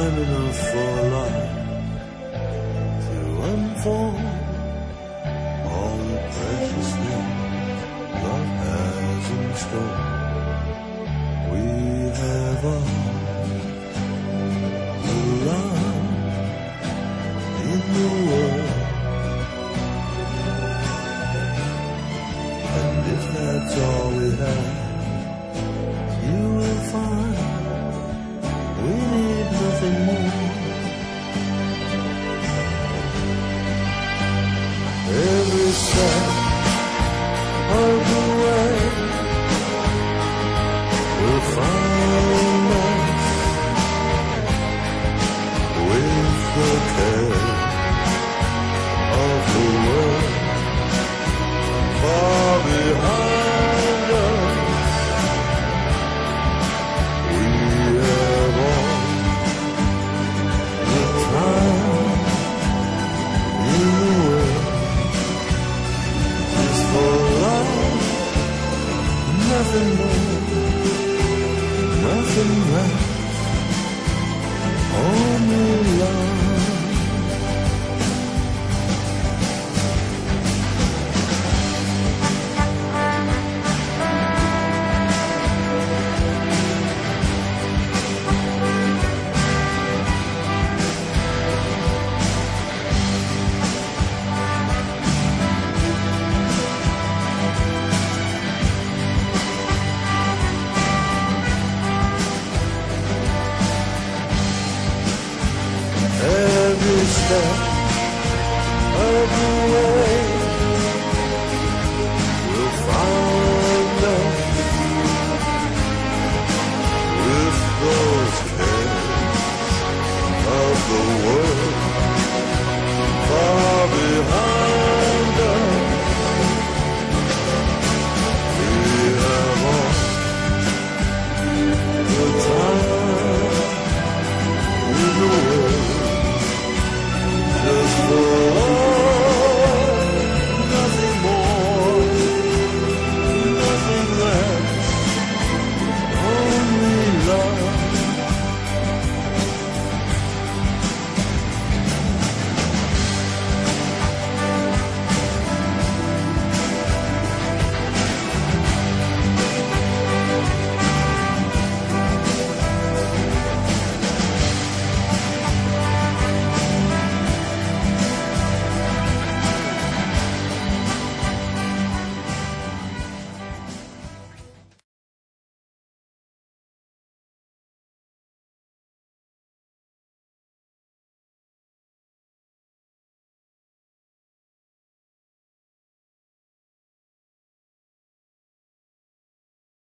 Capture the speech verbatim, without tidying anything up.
time enough for life to unfold all the precious things love has in store. We have all the love in the world, and if that's all we have, you will find we need nothing more. Every step of the way will find us with the care of the world far behind us. We have all the time in the world just for love, nothing more, nothing less, only love. Every step